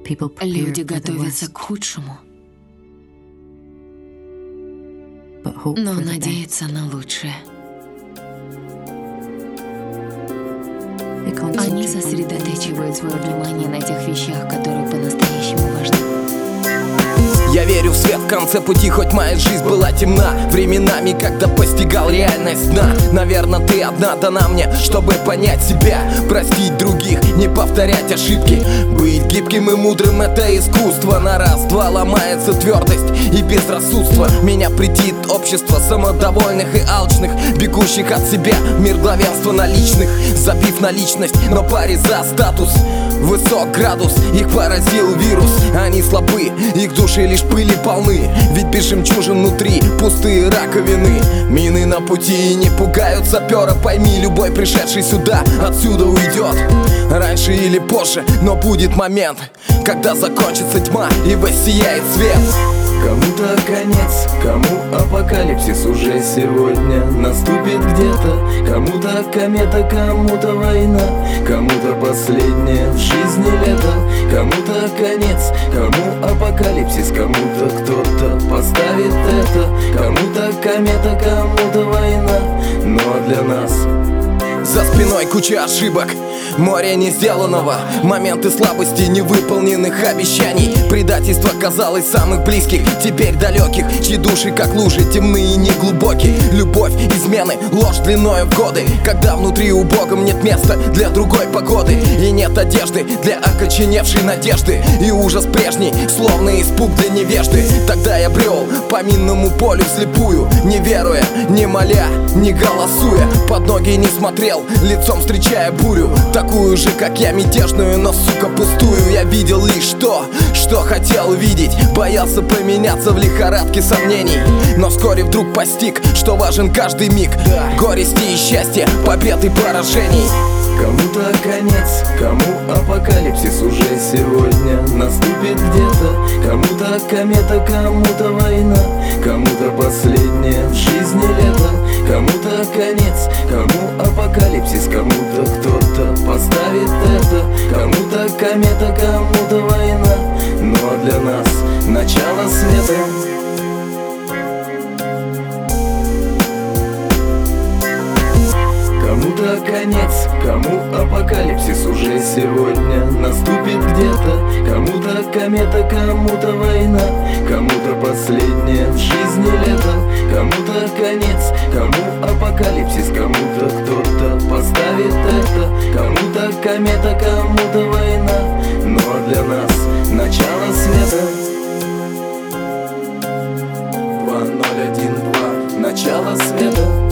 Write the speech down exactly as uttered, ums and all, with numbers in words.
Люди готовятся к худшему, но надеются на лучшее. Они сосредотачивают свое внимание на тех вещах, которые по-настоящему важны. Я верю в свет в конце пути, хоть моя жизнь была темна временами, когда постигал реальность дна. Наверное, ты одна дана мне, чтобы понять себя, простить других, не повторять ошибки. Быть гибким и мудрым — это искусство. На раз-два ломается твердость и безрассудство. Меня претит общество самодовольных и алчных, бегущих от себя в мир главенства наличных. Забив на личность, но паре за статус. Высок градус, их поразил вирус. Они слабы, их души лишь пыли полны. Ведь без жемчужин внутри пустые раковины. Мины на пути не пугают сапера. Пойми, любой пришедший сюда отсюда уйдет раньше или позже, но будет момент, когда закончится тьма и воссияет свет. Кому-то конец, кому апокалипсис уже сегодня наступит где-то. Кому-то комета, кому-то война, кому-то последнее в жизни лето. Кому-то конец, кому апокалипсис, кому-то кто-то поставит это. Кому-то комета, кому-то война, но для нас за спиной куча ошибок, море не сделанного, моменты слабости, невыполненных обещаний. Предательство казалось самых близких, теперь далеких, чьи души как лужи темные и неглубокие. Любовь, измены, ложь длиною в годы, когда внутри у Бога нет места для другой погоды. И нет одежды для окоченевшей надежды, и ужас прежний, словно испуг для невежды. Тогда я брел по минному полю вслепую, не веруя, не моля, не голосуя, под ноги не смотрел, лицом встречая бурю, такую же, как я, мятежную, но, сука, пустую. Я видел лишь то, что хотел видеть, боялся поменяться в лихорадке сомнений. Но вскоре вдруг постиг, что важен каждый миг горести и счастья, побед и поражений. Кому-то конец, кому апокалипсис уже сегодня наступит где-то. Кому-то комета, кому-то война, кому-то последнее в жизни лето. Кому-то конец, кому апокалипсис, кому-то кто-то поставит это. Кому-то комета, кому-то война, но для нас начало света. Кому-то конец, кому апокалипсис уже сегодня наступит где-то. Кому-то комета, кому-то война, кому-то последнее в жизни лето. Кому-то конец, кому апокалипсис, кому-то кто-то поставит это. Кому-то комета, кому-то война, но для нас начало света. Два ноль один два, начало света.